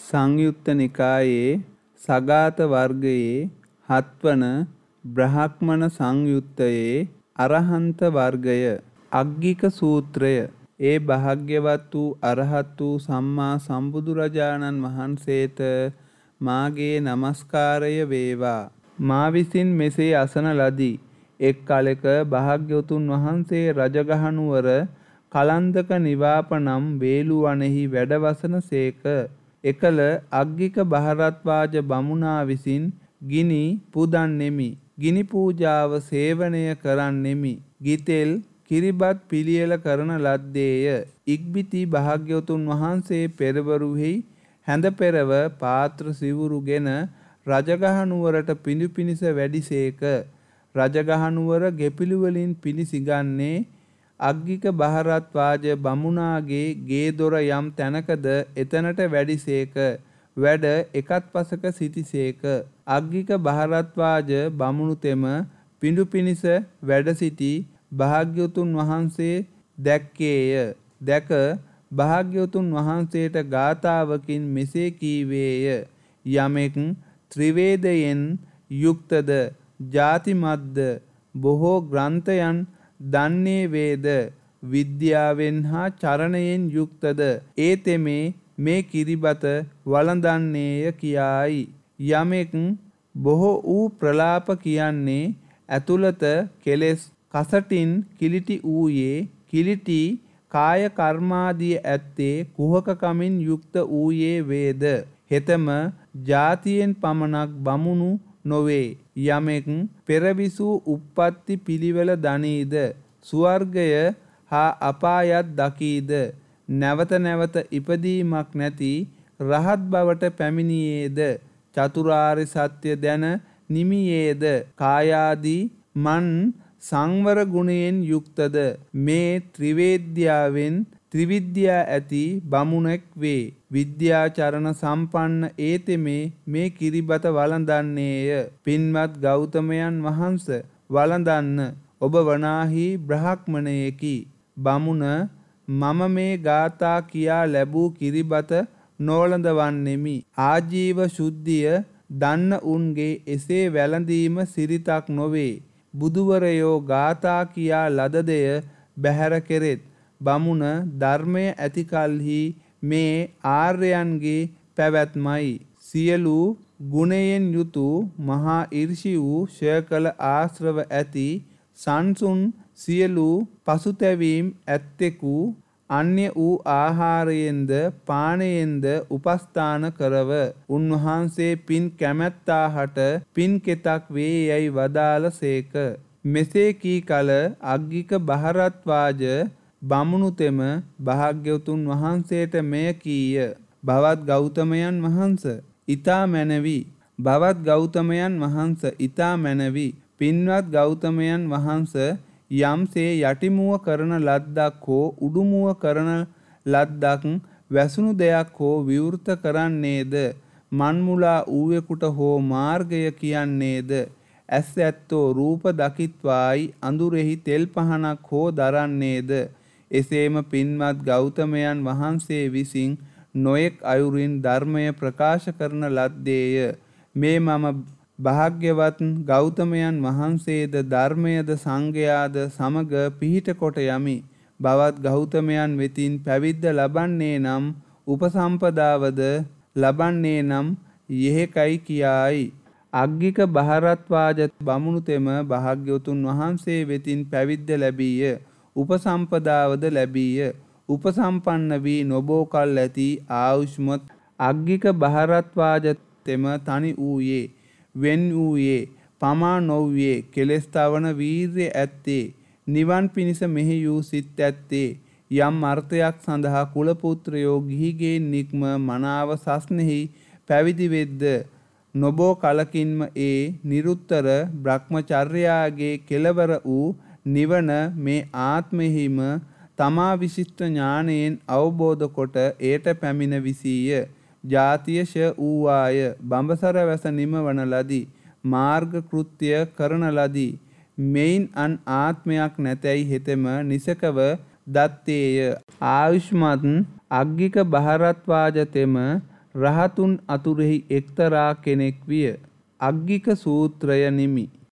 සංයුත්ත නිකායේ සගාත වර්ගයේ 7 වන බ්‍රහ්මණ සංයුත්තයේ අරහන්ත වර්ගය අග්ගික සූත්‍රය. ඒ භාග්‍යවත් වූ අරහත් වූ සම්මා සම්බුදුරජාණන් වහන්සේට මාගේ නමස්කාරය වේවා. මා විසින් මෙසේ අසන ලදී. එක් කලෙක භාග්‍යවතුන් වහන්සේ රජගහනුවර කලන්දක නිවාප නම් වේළුවනෙහි වැඩවසන සේක. එකල අග්ගික බහරත්වාජ බමුණා විසින් ගිනි පුදන්නෙමි. ගිනි පූජාව සේවනය කරන්නෙමි. ගිතෙල් කිරිබත් පිළියෙල කරන ලද්දේය. ඉක්බිති භාග්‍යවතුන් වහන්සේ පෙරවරුෙහි හැඳ පෙරව පාත්‍ර සිවුරුගෙන රජගහනුවරට පිඬු පිණිස වැඩිසේක. රජගහනුවර ගෙපිලි වලින් පිඬු සිඟන්නේ අග්ගික බහරත්වාජ බමුණාගේ ගේ දොර යම් තැනකද එතනට වැඩිසේක. වැඩ එකත් පසක සිටිසේක. අග්ගික බහරත්වාජ බමුණු තෙම පිඬු පිණිස වැඩ සිටි භාග්‍යවතුන් වහන්සේ දැක්කේය. දැක භාග්‍යවතුන් වහන්සේට ගාථාවකින් මෙසේ කීවේය. යමෙක් ත්‍රිවේදයෙන් යුක්තද ජාතිමත්ද බොහෝ ග්‍රන්ථයන් දන්නේ වේද විද්‍යාවෙන් හා චරණයෙන් යුක්තද ඒ තෙමේ මේ කිරිබත වළඳන්නේය කියායි. යමෙක් බොහෝ වූ ප්‍රලාප කියන්නේ ඇතුළත කෙලෙස් කසටින් කිලිටි වූයේ කිලිටි කාය කර්මාදිය ඇත්තේ කුහකකමින් යුක්ත වූයේ වේද හෙතම ජාතියෙන් පමණක් බමුණු නොවේ. යමෙක් පෙරවිසූ උප්පත්ති පිළිවෙල දනීද ස්වර්ගය හා අපායත් දකීද නැවත නැවත ඉපදීමක් නැති රහත් බවට පැමිණියේද චතුරාර්ය සත්‍ය දැන නිමියේද කායාදී මන් සංවර ගුණයෙන් යුක්තද මේ ත්‍රිවේද්‍යාවෙන් ත්‍රිවිද්‍යා ඇති බමුණෙක් වේ. විද්‍යාචරණ සම්පන්න ඒ තෙමේ මේ කිරිබත වළඳන්නේය. පින්වත් ගෞතමයන් වහන්ස වළඳන්න. ඔබ වනාහි බ්‍රහ්මණයෙකි. බමුණ මම මේ ගාථා කියා ලැබූ කිරිබත නොවළඳවන්නෙමි. ආජීව ශුද්ධිය දන්න උන්ගේ එසේ වැළඳීම සිරිතක් නොවේ. බුදුවරයෝ ගාථා කියා ලද දෙය බැහැර කෙරෙත්. බමුණ ධර්මය ඇති කල්හි මේ ආර්යයන්ගේ පැවැත්මයි. සියලු ගුණයෙන් යුතු මහා ඍෂි වූ ක්ෂය කළ ආශ්‍රව ඇති සංසුන් සියලු පසුතැවීම් ඇත්තෙකු අන්‍ය වූ ආහාරයෙන්ද පානයෙන්ද උපස්ථාන කරව. උන්වහන්සේ පින් කැමැත්තාහට පින් කෙතක් වේ යැයි වදාළ සේක. මෙසේ කී කල අග්ගික බහරත්වාජ බමුණු තෙම භාග්‍යවතුන් වහන්සේට මෙය කීය. භවත් ගෞතමයන් වහන්ස ඊතා මැනවි. භවත් ගෞතමයන් වහන්ස ඊතා මැනවි. පින්වත් ගෞතමයන් වහන්ස යම්සේ යටිමුව කරන ලද්දක් හෝ උඩුමුව කරන ලද්දක් වැසුණු දෙයක් හෝ විවෘත කරන්නේද මන්මුලා ඌවෙකුට හෝ මාර්ගය කියන්නේද ඇස් ඇත්තෝ රූප දකිත්වායි අඳුරෙහි තෙල් පහනක් හෝ දරන්නේද එසේම පින්වත් ගෞතමයන් වහන්සේ විසින් නොයෙක් අයුරින් ධර්මය ප්‍රකාශ කරන ලද්දේය. මේ මම භාග්‍යවත් ගෞතමයන් වහන්සේද ධර්මයද සංඝයාද සමග පිහිට කොට යමි. භවත් ගෞතමයන් වෙතින් පැවිද්ද ලබන්නේ නම් උපසම්පදාවද ලබන්නේ නම් යෙහෙකයි කියායි. අග්ගික බහරත්වාජ බමුණු තෙම භාග්‍යවතුන් වහන්සේ වෙතින් පැවිද්ද ලැබීය. උපසම්පදාවද ලැබීය. උපසම්පන්න වී නොබෝ කල් ඇති ආයුෂ්මත් අග්ගික බහරත්වාජ තෙම තනි වූයේ වෙන් වූයේ පමා නොව්වේ කෙලෙස් තවන වීර්ය ඇත්තේ නිවන් පිණිස මෙහෙයූ සිත් ඇත්තේ යම් අර්ථයක් සඳහා කුල පුත්‍රයෝ ගිහිගේ නික්ම මනාව සස්නෙහි පැවිදි වෙද්ද නොබෝ කලකින්ම ඒ නිරුත්තර බ්‍රහ්මචර්යාගේ කෙලවර වූ නිවන මේ ආත්මෙහිම තමා විශිෂ්ට ඥානයෙන් අවබෝධ කොට එයට පැමිණ විසීය. ජාතිය ෂ වූවාය. බඹසර වැස නිමවන ලදී. මාර්ග කෘත්‍ය කරන ලදී. මෙයින් අන් ආත්මයක් නැතැයි හෙතෙම නිසකව දත්තේය. ආයුෂ්මත් අග්ගික බහරත්වාජ තෙම රහතුන් අතුරෙහි එක්තරා කෙනෙක් විය. අග්ගික සූත්‍රය නිමි.